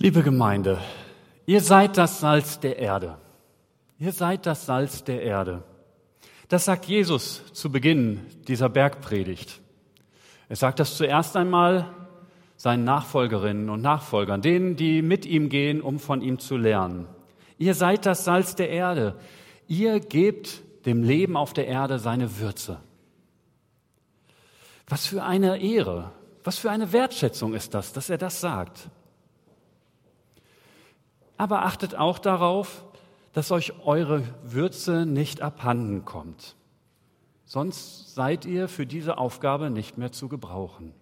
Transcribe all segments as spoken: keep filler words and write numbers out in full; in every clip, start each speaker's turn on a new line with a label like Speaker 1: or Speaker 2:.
Speaker 1: Liebe Gemeinde, ihr seid das Salz der Erde. Ihr seid das Salz der Erde. Das sagt Jesus zu Beginn dieser Bergpredigt. Er sagt das zuerst einmal seinen Nachfolgerinnen und Nachfolgern, denen, die mit ihm gehen, um von ihm zu lernen. Ihr seid das Salz der Erde. Ihr gebt dem Leben auf der Erde seine Würze. Was für eine Ehre, was für eine Wertschätzung ist das, dass er das sagt. Aber achtet auch darauf, dass euch eure Würze nicht abhanden kommt. Sonst seid ihr für diese Aufgabe nicht mehr zu gebrauchen.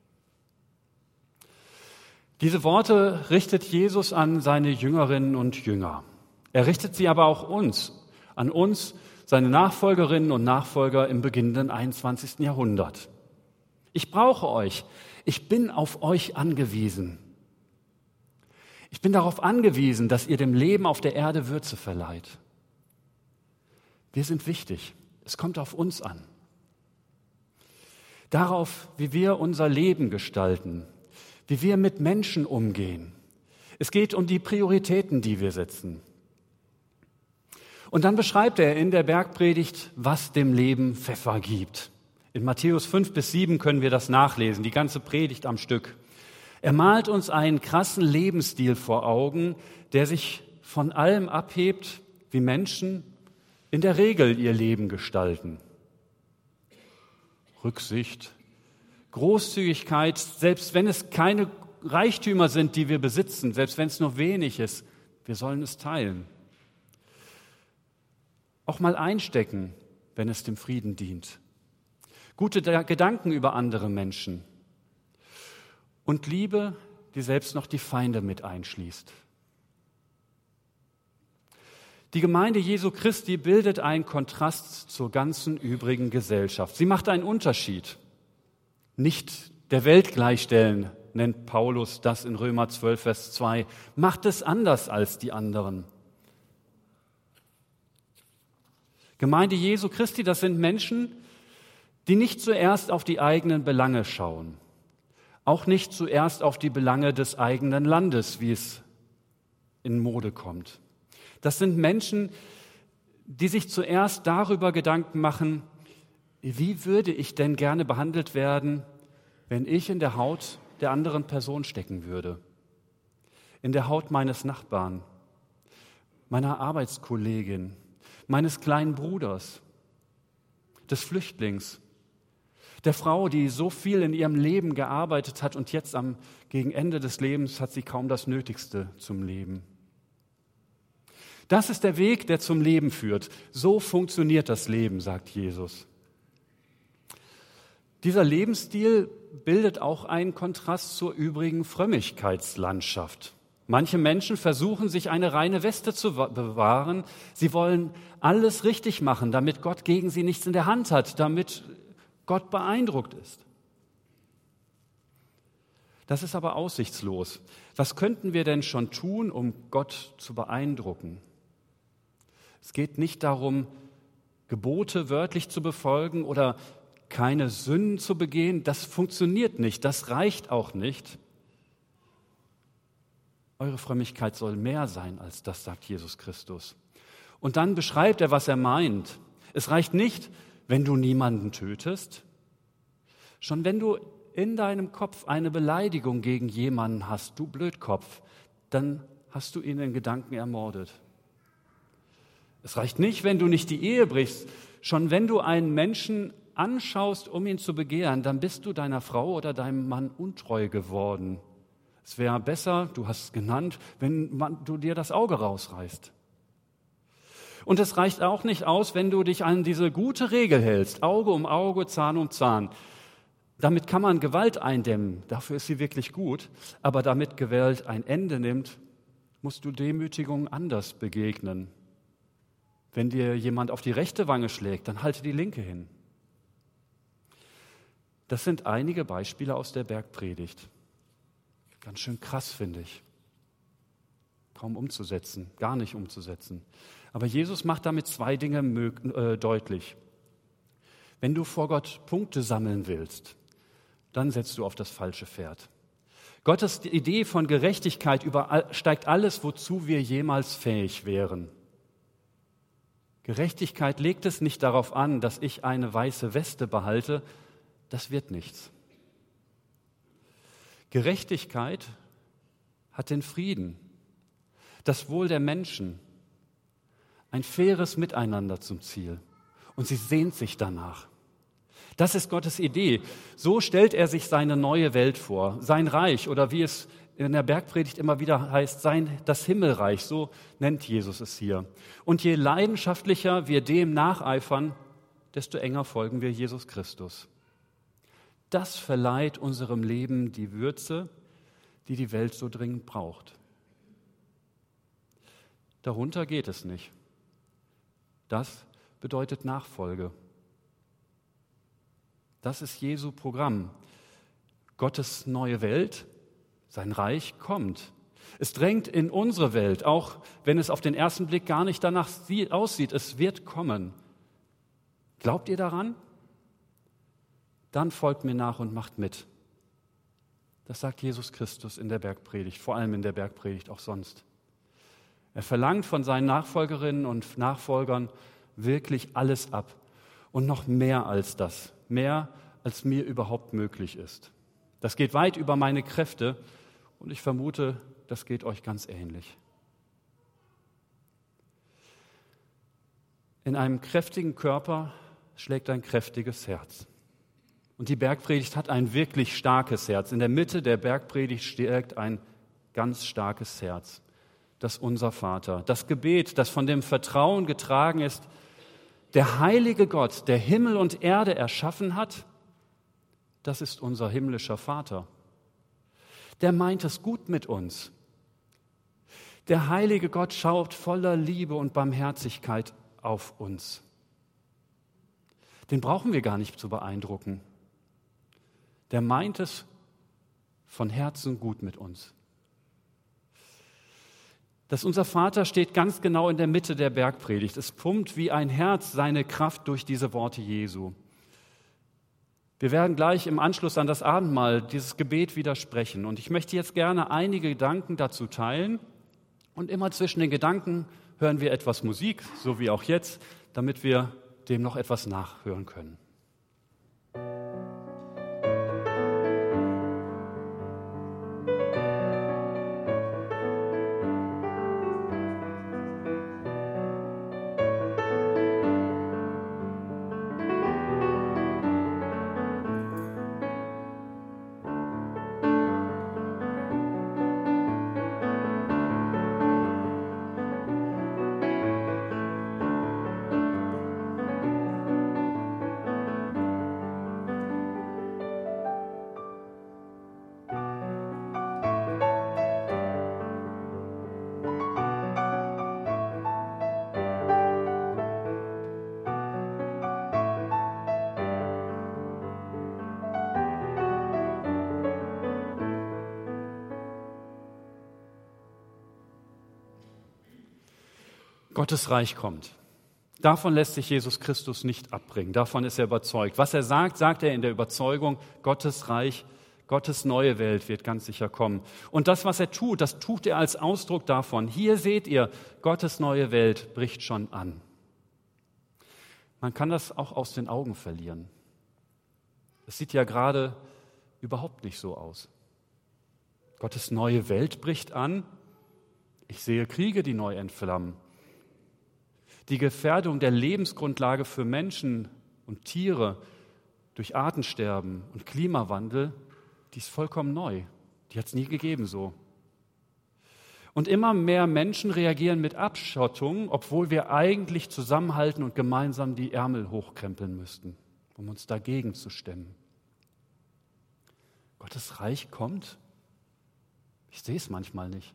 Speaker 1: Diese Worte richtet Jesus an seine Jüngerinnen und Jünger. Er richtet sie aber auch uns, an uns, seine Nachfolgerinnen und Nachfolger im beginnenden einundzwanzigsten Jahrhundert. Ich brauche euch. Ich bin auf euch angewiesen. Ich bin darauf angewiesen, dass ihr dem Leben auf der Erde Würze verleiht. Wir sind wichtig. Es kommt auf uns an. Darauf, wie wir unser Leben gestalten, wie wir mit Menschen umgehen. Es geht um die Prioritäten, die wir setzen. Und dann beschreibt er in der Bergpredigt, was dem Leben Pfeffer gibt. In Matthäus fünf bis sieben können wir das nachlesen, die ganze Predigt am Stück. Er malt uns einen krassen Lebensstil vor Augen, der sich von allem abhebt, wie Menschen in der Regel ihr Leben gestalten. Rücksicht, Großzügigkeit, selbst wenn es keine Reichtümer sind, die wir besitzen, selbst wenn es nur wenig ist, wir sollen es teilen. Auch mal einstecken, wenn es dem Frieden dient. Gute Gedanken über andere Menschen. Und Liebe, die selbst noch die Feinde mit einschließt. Die Gemeinde Jesu Christi bildet einen Kontrast zur ganzen übrigen Gesellschaft. Sie macht einen Unterschied. Nicht der Welt gleichstellen, nennt Paulus das in Römer zwölf, Vers zwei. Macht es anders als die anderen. Gemeinde Jesu Christi, das sind Menschen, die nicht zuerst auf die eigenen Belange schauen. Auch nicht zuerst auf die Belange des eigenen Landes, wie es in Mode kommt. Das sind Menschen, die sich zuerst darüber Gedanken machen, wie würde ich denn gerne behandelt werden, wenn ich in der Haut der anderen Person stecken würde? In der Haut meines Nachbarn, meiner Arbeitskollegin, meines kleinen Bruders, des Flüchtlings, der Frau, die so viel in ihrem Leben gearbeitet hat und jetzt am gegen Ende des Lebens hat sie kaum das Nötigste zum Leben. Das ist der Weg, der zum Leben führt. So funktioniert das Leben, sagt Jesus. Dieser Lebensstil bildet auch einen Kontrast zur übrigen Frömmigkeitslandschaft. Manche Menschen versuchen, sich eine reine Weste zu bewahren. Sie wollen alles richtig machen, damit Gott gegen sie nichts in der Hand hat, damit Gott beeindruckt ist. Das ist aber aussichtslos. Was könnten wir denn schon tun, um Gott zu beeindrucken? Es geht nicht darum, Gebote wörtlich zu befolgen oder keine Sünden zu begehen. Das funktioniert nicht, das reicht auch nicht. Eure Frömmigkeit soll mehr sein als das, sagt Jesus Christus. Und dann beschreibt er, was er meint. Es reicht nicht, wenn du niemanden tötest. Schon wenn du in deinem Kopf eine Beleidigung gegen jemanden hast, du Blödkopf, dann hast du ihn in Gedanken ermordet. Es reicht nicht, wenn du nicht die Ehe brichst. Schon wenn du einen Menschen anschaust, um ihn zu begehren, dann bist du deiner Frau oder deinem Mann untreu geworden. Es wäre besser, du hast es genannt, wenn man, du dir das Auge rausreißt. Und es reicht auch nicht aus, wenn du dich an diese gute Regel hältst, Auge um Auge, Zahn um Zahn. Damit kann man Gewalt eindämmen, dafür ist sie wirklich gut. Aber damit Gewalt ein Ende nimmt, musst du Demütigung anders begegnen. Wenn dir jemand auf die rechte Wange schlägt, dann halte die linke hin. Das sind einige Beispiele aus der Bergpredigt. Ganz schön krass, finde ich. Kaum umzusetzen, gar nicht umzusetzen. Aber Jesus macht damit zwei Dinge mög- äh, deutlich. Wenn du vor Gott Punkte sammeln willst, dann setzt du auf das falsche Pferd. Gottes Idee von Gerechtigkeit übersteigt alles, wozu wir jemals fähig wären. Gerechtigkeit legt es nicht darauf an, dass ich eine weiße Weste behalte. Das wird nichts. Gerechtigkeit hat den Frieden, das Wohl der Menschen, ein faires Miteinander zum Ziel. Und sie sehnt sich danach. Das ist Gottes Idee. So stellt er sich seine neue Welt vor, sein Reich oder wie es in der Bergpredigt immer wieder heißt, sein, das Himmelreich, so nennt Jesus es hier. Und je leidenschaftlicher wir dem nacheifern, desto enger folgen wir Jesus Christus. Das verleiht unserem Leben die Würze, die die Welt so dringend braucht. Darunter geht es nicht. Das bedeutet Nachfolge. Das ist Jesu Programm. Gottes neue Welt, sein Reich kommt. Es drängt in unsere Welt, auch wenn es auf den ersten Blick gar nicht danach aussieht. Es wird kommen. Glaubt ihr daran? Dann folgt mir nach und macht mit. Das sagt Jesus Christus in der Bergpredigt, vor allem in der Bergpredigt auch sonst. Er verlangt von seinen Nachfolgerinnen und Nachfolgern wirklich alles ab und noch mehr als das, mehr als mir überhaupt möglich ist. Das geht weit über meine Kräfte und ich vermute, das geht euch ganz ähnlich. In einem kräftigen Körper schlägt ein kräftiges Herz. Und die Bergpredigt hat ein wirklich starkes Herz. In der Mitte der Bergpredigt steckt ein ganz starkes Herz. Das Unser Vater, das Gebet, das von dem Vertrauen getragen ist, der heilige Gott, der Himmel und Erde erschaffen hat, das ist unser himmlischer Vater. Der meint es gut mit uns. Der heilige Gott schaut voller Liebe und Barmherzigkeit auf uns. Den brauchen wir gar nicht zu beeindrucken. Der meint es von Herzen gut mit uns. Das Unser Vater steht ganz genau in der Mitte der Bergpredigt. Es pumpt wie ein Herz seine Kraft durch diese Worte Jesu. Wir werden gleich im Anschluss an das Abendmahl dieses Gebet widersprechen. Und ich möchte jetzt gerne einige Gedanken dazu teilen. Und immer zwischen den Gedanken hören wir etwas Musik, so wie auch jetzt, damit wir dem noch etwas nachhören können. Gottes Reich kommt. Davon lässt sich Jesus Christus nicht abbringen. Davon ist er überzeugt. Was er sagt, sagt er in der Überzeugung, Gottes Reich, Gottes neue Welt wird ganz sicher kommen. Und das, was er tut, das tut er als Ausdruck davon. Hier seht ihr, Gottes neue Welt bricht schon an. Man kann das auch aus den Augen verlieren. Es sieht ja gerade überhaupt nicht so aus. Gottes neue Welt bricht an. Ich sehe Kriege, die neu entflammen. Die Gefährdung der Lebensgrundlage für Menschen und Tiere durch Artensterben und Klimawandel, die ist vollkommen neu. Die hat es nie gegeben so. Und immer mehr Menschen reagieren mit Abschottung, obwohl wir eigentlich zusammenhalten und gemeinsam die Ärmel hochkrempeln müssten, um uns dagegen zu stemmen. Gottes Reich kommt? Ich sehe es manchmal nicht.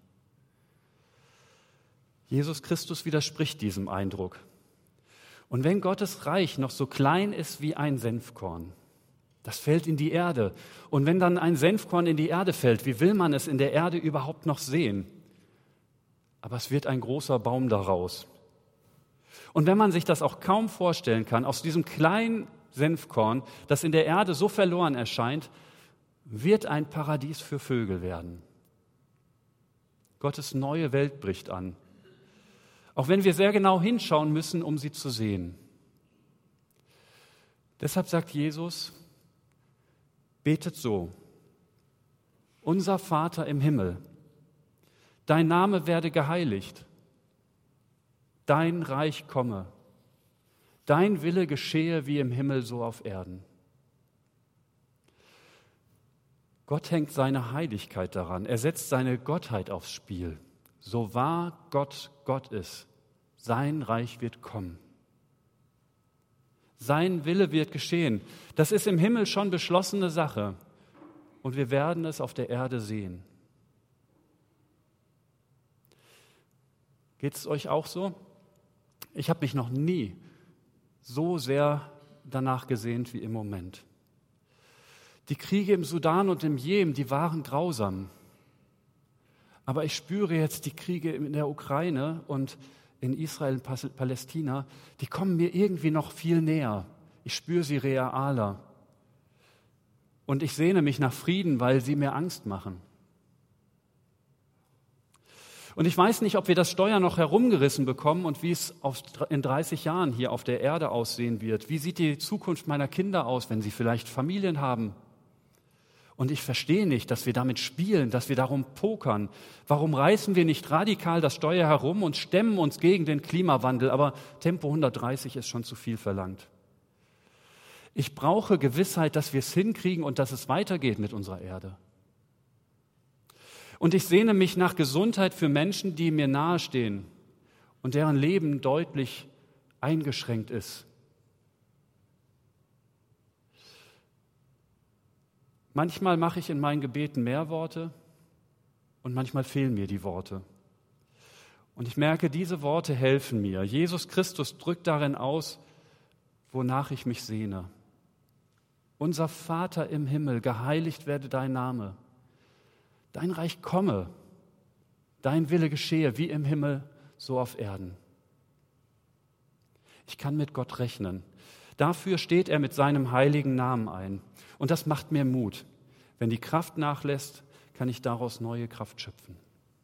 Speaker 1: Jesus Christus widerspricht diesem Eindruck. Und wenn Gottes Reich noch so klein ist wie ein Senfkorn, das fällt in die Erde. Und wenn dann ein Senfkorn in die Erde fällt, wie will man es in der Erde überhaupt noch sehen? Aber es wird ein großer Baum daraus. Und wenn man sich das auch kaum vorstellen kann, aus diesem kleinen Senfkorn, das in der Erde so verloren erscheint, wird ein Paradies für Vögel werden. Gottes neue Welt bricht an. Auch wenn wir sehr genau hinschauen müssen, um sie zu sehen. Deshalb sagt Jesus, betet so: Unser Vater im Himmel, dein Name werde geheiligt, dein Reich komme, dein Wille geschehe wie im Himmel so auf Erden. Gott hängt seine Heiligkeit daran, er setzt seine Gottheit aufs Spiel. So wahr Gott Gott ist, sein Reich wird kommen. Sein Wille wird geschehen. Das ist im Himmel schon beschlossene Sache und wir werden es auf der Erde sehen. Geht es euch auch so? Ich habe mich noch nie so sehr danach gesehnt wie im Moment. Die Kriege im Sudan und im Jemen, die waren grausam. Aber ich spüre jetzt die Kriege in der Ukraine und in Israel und Palästina, die kommen mir irgendwie noch viel näher. Ich spüre sie realer. Und ich sehne mich nach Frieden, weil sie mir Angst machen. Und ich weiß nicht, ob wir das Steuer noch herumgerissen bekommen und wie es in dreißig Jahren hier auf der Erde aussehen wird. Wie sieht die Zukunft meiner Kinder aus, wenn sie vielleicht Familien haben? Und ich verstehe nicht, dass wir damit spielen, dass wir darum pokern. Warum reißen wir nicht radikal das Steuer herum und stemmen uns gegen den Klimawandel? Aber Tempo hundertdreißig ist schon zu viel verlangt. Ich brauche Gewissheit, dass wir es hinkriegen und dass es weitergeht mit unserer Erde. Und ich sehne mich nach Gesundheit für Menschen, die mir nahestehen und deren Leben deutlich eingeschränkt ist. Manchmal mache ich in meinen Gebeten mehr Worte und manchmal fehlen mir die Worte. Und ich merke, diese Worte helfen mir. Jesus Christus drückt darin aus, wonach ich mich sehne. Unser Vater im Himmel, geheiligt werde dein Name. Dein Reich komme, dein Wille geschehe, wie im Himmel, so auf Erden. Ich kann mit Gott rechnen. Dafür steht er mit seinem heiligen Namen ein. Und das macht mir Mut. Wenn die Kraft nachlässt, kann ich daraus neue Kraft schöpfen.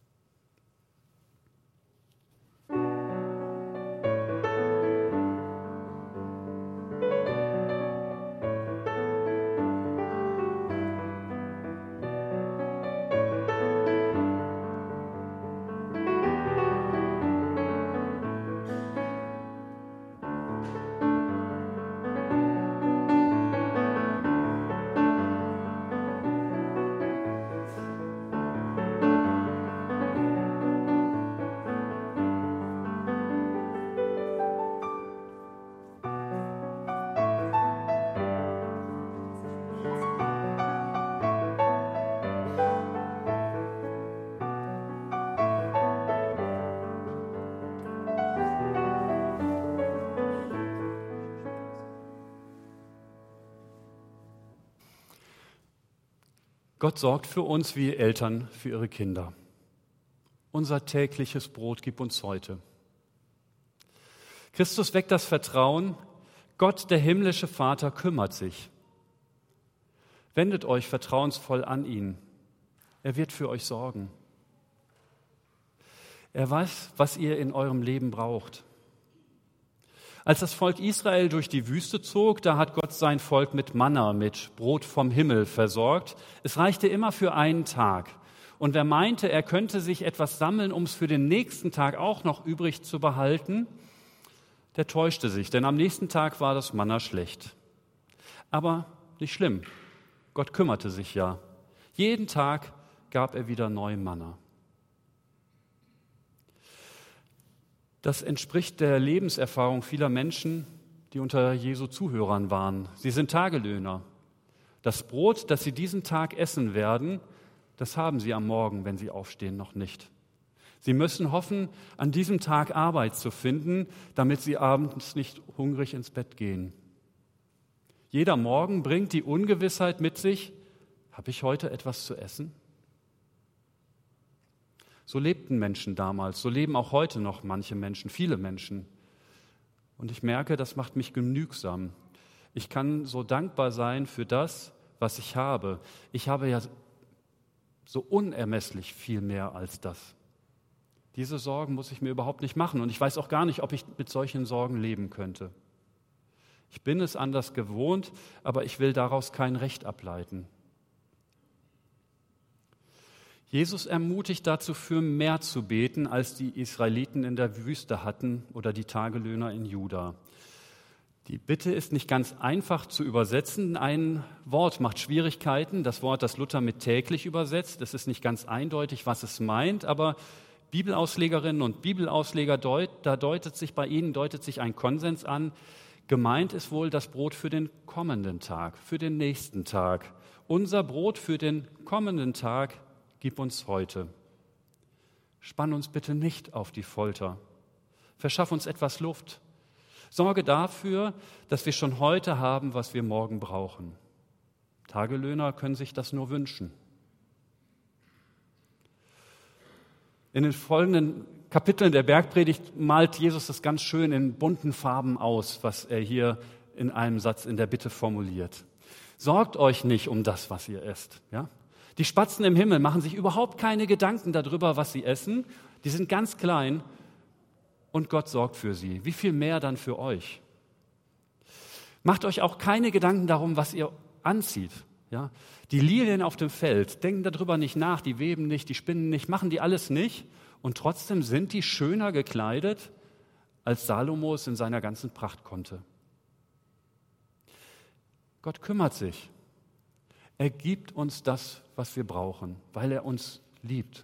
Speaker 1: Gott sorgt für uns wie Eltern für ihre Kinder. Unser tägliches Brot gib uns heute. Christus weckt das Vertrauen, Gott, der himmlische Vater, kümmert sich. Wendet euch vertrauensvoll an ihn. Er wird für euch sorgen. Er weiß, was ihr in eurem Leben braucht. Als das Volk Israel durch die Wüste zog, da hat Gott sein Volk mit Manna, mit Brot vom Himmel versorgt. Es reichte immer für einen Tag. Und wer meinte, er könnte sich etwas sammeln, um es für den nächsten Tag auch noch übrig zu behalten, der täuschte sich, denn am nächsten Tag war das Manna schlecht. Aber nicht schlimm, Gott kümmerte sich ja. Jeden Tag gab er wieder neu Manna. Das entspricht der Lebenserfahrung vieler Menschen, die unter Jesu Zuhörern waren. Sie sind Tagelöhner. Das Brot, das sie diesen Tag essen werden, das haben sie am Morgen, wenn sie aufstehen, noch nicht. Sie müssen hoffen, an diesem Tag Arbeit zu finden, damit sie abends nicht hungrig ins Bett gehen. Jeder Morgen bringt die Ungewissheit mit sich, habe ich heute etwas zu essen? So lebten Menschen damals, so leben auch heute noch manche Menschen, viele Menschen. Und ich merke, das macht mich genügsam. Ich kann so dankbar sein für das, was ich habe. Ich habe ja so unermesslich viel mehr als das. Diese Sorgen muss ich mir überhaupt nicht machen und ich weiß auch gar nicht, ob ich mit solchen Sorgen leben könnte. Ich bin es anders gewohnt, aber ich will daraus kein Recht ableiten. Jesus ermutigt dazu, für mehr zu beten, als die Israeliten in der Wüste hatten oder die Tagelöhner in Juda. Die Bitte ist nicht ganz einfach zu übersetzen. Ein Wort macht Schwierigkeiten, das Wort, das Luther mit täglich übersetzt. Es ist nicht ganz eindeutig, was es meint, aber Bibelauslegerinnen und Bibelausleger, deut, da deutet sich bei ihnen deutet sich ein Konsens an. Gemeint ist wohl das Brot für den kommenden Tag, für den nächsten Tag. Unser Brot für den kommenden Tag gib uns heute. Spann uns bitte nicht auf die Folter. Verschaff uns etwas Luft. Sorge dafür, dass wir schon heute haben, was wir morgen brauchen. Tagelöhner können sich das nur wünschen. In den folgenden Kapiteln der Bergpredigt malt Jesus das ganz schön in bunten Farben aus, was er hier in einem Satz in der Bitte formuliert. Sorgt euch nicht um das, was ihr esst. Ja? Die Spatzen im Himmel machen sich überhaupt keine Gedanken darüber, was sie essen. Die sind ganz klein und Gott sorgt für sie. Wie viel mehr dann für euch? Macht euch auch keine Gedanken darum, was ihr anzieht. Ja? Die Lilien auf dem Feld, denken darüber nicht nach, die weben nicht, die spinnen nicht, machen die alles nicht. Und trotzdem sind die schöner gekleidet, als Salomo es in seiner ganzen Pracht konnte. Gott kümmert sich. Er gibt uns das, was wir brauchen, weil er uns liebt.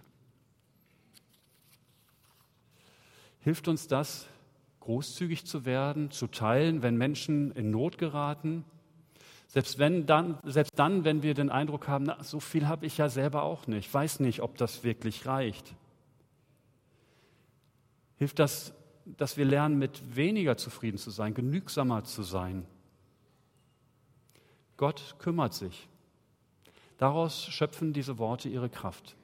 Speaker 1: Hilft uns das, großzügig zu werden, zu teilen, wenn Menschen in Not geraten? Selbst, wenn dann, selbst dann, wenn wir den Eindruck haben, na, so viel habe ich ja selber auch nicht, ich weiß nicht, ob das wirklich reicht. Hilft das, dass wir lernen, mit weniger zufrieden zu sein, genügsamer zu sein? Gott kümmert sich. Daraus schöpfen diese Worte ihre Kraft.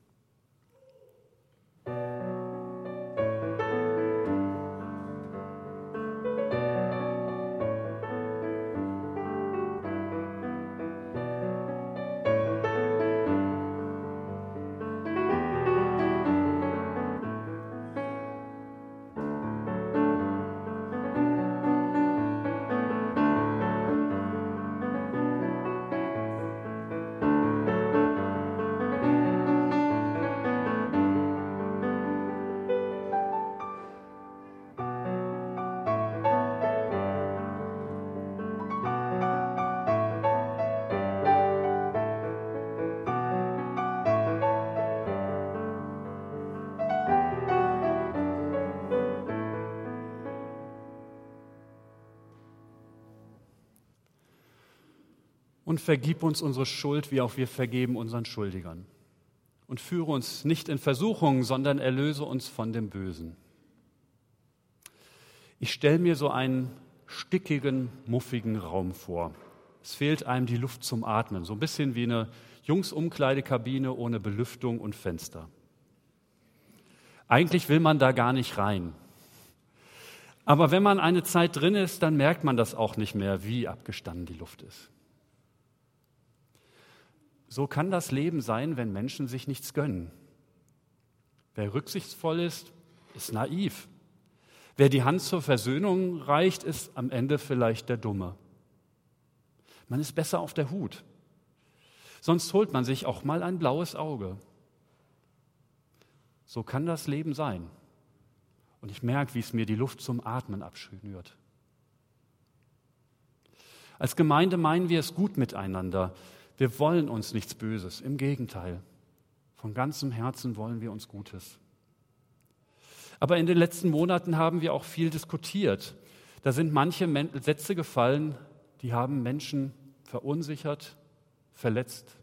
Speaker 1: Und vergib uns unsere Schuld, wie auch wir vergeben unseren Schuldigern. Und führe uns nicht in Versuchung, sondern erlöse uns von dem Bösen. Ich stelle mir so einen stickigen, muffigen Raum vor. Es fehlt einem die Luft zum Atmen, so ein bisschen wie eine Jungsumkleidekabine ohne Belüftung und Fenster. Eigentlich will man da gar nicht rein. Aber wenn man eine Zeit drin ist, dann merkt man das auch nicht mehr, wie abgestanden die Luft ist. So kann das Leben sein, wenn Menschen sich nichts gönnen. Wer rücksichtsvoll ist, ist naiv. Wer die Hand zur Versöhnung reicht, ist am Ende vielleicht der Dumme. Man ist besser auf der Hut. Sonst holt man sich auch mal ein blaues Auge. So kann das Leben sein. Und ich merke, wie es mir die Luft zum Atmen abschnürt. Als Gemeinde meinen wir es gut miteinander. Wir wollen uns nichts Böses, im Gegenteil. Von ganzem Herzen wollen wir uns Gutes. Aber in den letzten Monaten haben wir auch viel diskutiert. Da sind manche Sätze gefallen, die haben Menschen verunsichert, verletzt.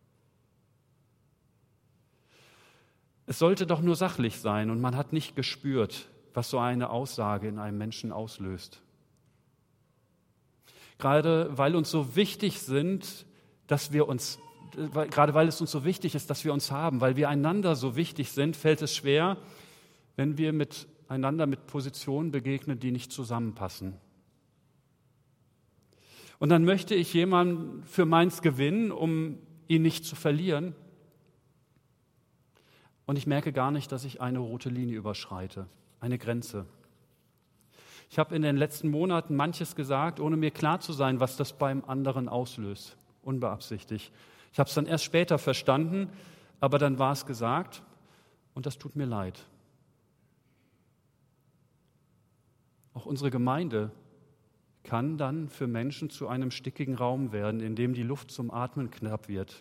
Speaker 1: Es sollte doch nur sachlich sein und man hat nicht gespürt, was so eine Aussage in einem Menschen auslöst. Gerade weil uns so wichtig sind, dass wir uns, gerade weil es uns so wichtig ist, dass wir uns haben, weil wir einander so wichtig sind, fällt es schwer, wenn wir miteinander mit Positionen begegnen, die nicht zusammenpassen. Und dann möchte ich jemanden für meins gewinnen, um ihn nicht zu verlieren. Und ich merke gar nicht, dass ich eine rote Linie überschreite, eine Grenze. Ich habe in den letzten Monaten manches gesagt, ohne mir klar zu sein, was das beim anderen auslöst, unbeabsichtigt. Ich habe es dann erst später verstanden, aber dann war es gesagt und das tut mir leid. Auch unsere Gemeinde kann dann für Menschen zu einem stickigen Raum werden, in dem die Luft zum Atmen knapp wird.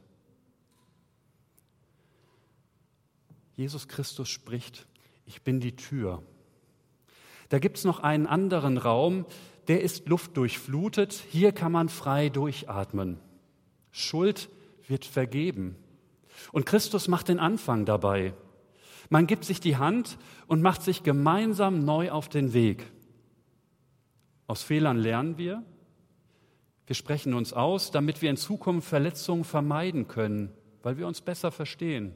Speaker 1: Jesus Christus spricht, ich bin die Tür. Da gibt es noch einen anderen Raum, der ist luftdurchflutet. Hier kann man frei durchatmen. Schuld wird vergeben. Und Christus macht den Anfang dabei. Man gibt sich die Hand und macht sich gemeinsam neu auf den Weg. Aus Fehlern lernen wir. Wir sprechen uns aus, damit wir in Zukunft Verletzungen vermeiden können, weil wir uns besser verstehen.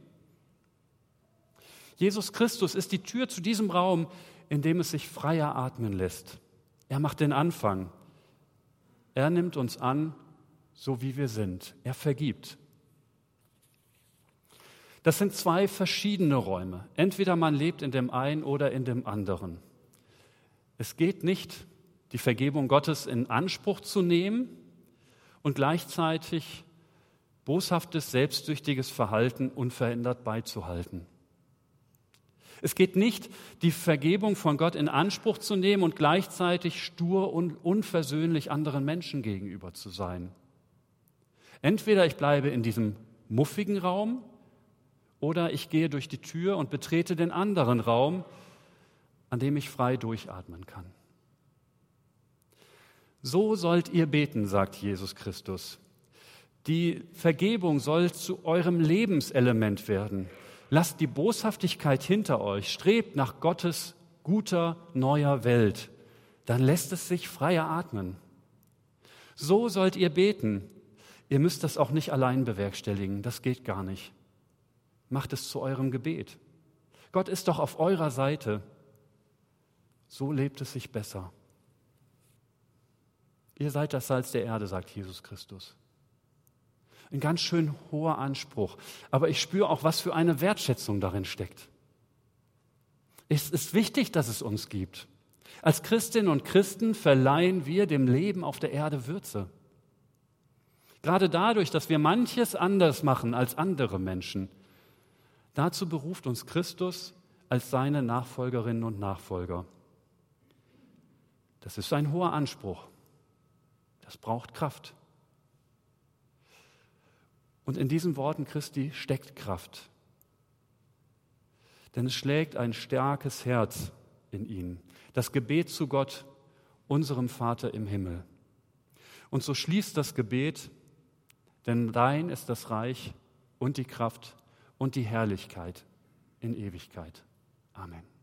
Speaker 1: Jesus Christus ist die Tür zu diesem Raum, in dem es sich freier atmen lässt. Er macht den Anfang. Er nimmt uns an, so wie wir sind. Er vergibt. Das sind zwei verschiedene Räume. Entweder man lebt in dem einen oder in dem anderen. Es geht nicht, die Vergebung Gottes in Anspruch zu nehmen und gleichzeitig boshaftes, selbstsüchtiges Verhalten unverändert beizuhalten. Es geht nicht, die Vergebung von Gott in Anspruch zu nehmen und gleichzeitig stur und unversöhnlich anderen Menschen gegenüber zu sein. Entweder ich bleibe in diesem muffigen Raum oder ich gehe durch die Tür und betrete den anderen Raum, an dem ich frei durchatmen kann. So sollt ihr beten, sagt Jesus Christus. Die Vergebung soll zu eurem Lebenselement werden. Lasst die Boshaftigkeit hinter euch, strebt nach Gottes guter, neuer Welt. Dann lässt es sich freier atmen. So sollt ihr beten. Ihr müsst das auch nicht allein bewerkstelligen, das geht gar nicht. Macht es zu eurem Gebet. Gott ist doch auf eurer Seite. So lebt es sich besser. Ihr seid das Salz der Erde, sagt Jesus Christus. Ein ganz schön hoher Anspruch. Aber ich spüre auch, was für eine Wertschätzung darin steckt. Es ist wichtig, dass es uns gibt. Als Christinnen und Christen verleihen wir dem Leben auf der Erde Würze. Gerade dadurch, dass wir manches anders machen als andere Menschen. Dazu beruft uns Christus als seine Nachfolgerinnen und Nachfolger. Das ist ein hoher Anspruch. Das braucht Kraft. Und in diesen Worten Christi steckt Kraft. Denn es schlägt ein starkes Herz in ihnen. Das Gebet zu Gott, unserem Vater im Himmel. Und so schließt das Gebet, denn dein ist das Reich und die Kraft und die Herrlichkeit in Ewigkeit. Amen.